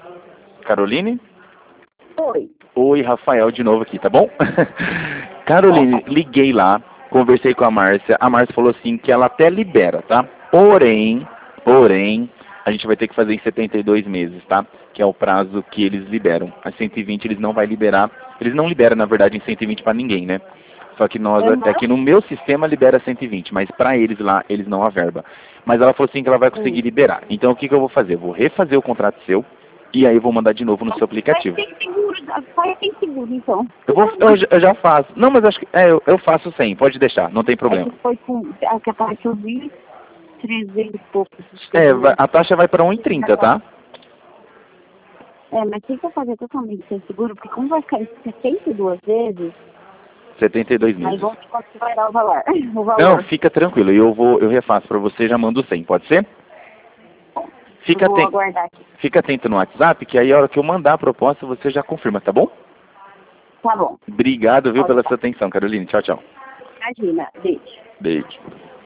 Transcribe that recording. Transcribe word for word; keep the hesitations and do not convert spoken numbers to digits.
Caroline? Oi. Oi, Rafael de novo aqui, tá bom? Caroline, liguei lá, conversei com a Márcia. A Márcia falou assim que ela até libera, tá? Porém, porém, a gente vai ter que fazer em setenta e dois meses, tá? Que é o prazo que eles liberam. A cento e vinte eles não vai liberar. Eles não liberam, na verdade, em cento e vinte para ninguém, né? Só que nós, Uhum. aqui no meu sistema libera cento e vinte, mas para eles lá, eles não averba. Mas ela falou assim que ela vai conseguir Hum. liberar. Então o que, que eu vou fazer? Eu vou refazer o contrato seu e aí eu vou mandar de novo no seu aplicativo. Faz sem seguro, faz sem seguro, então. Eu, vou, eu, já- eu já faço. Não, mas acho que. É, eu, eu faço sem, pode deixar, não tem É problema. que foi com. A que apareceu vi trezentos e poucos. É, vai- a taxa vai para um e trinta, tá? É, mas tem que fazer totalmente sem seguro, porque como vai cair setenta e duas vezes, setenta e dois aí meses. vamos ver quanto que vai dar o valor. O valor. Não, fica tranquilo, eu vou, eu refaço para você e já mando sem, pode ser? Fica Eu vou atento, aguardar aqui. fica atento no WhatsApp, que aí a hora que eu mandar a proposta você já confirma, tá bom? Tá bom. Obrigado, viu, Pode pela tá. sua atenção, Caroline. Tchau, tchau. Imagina, beijo. Beijo.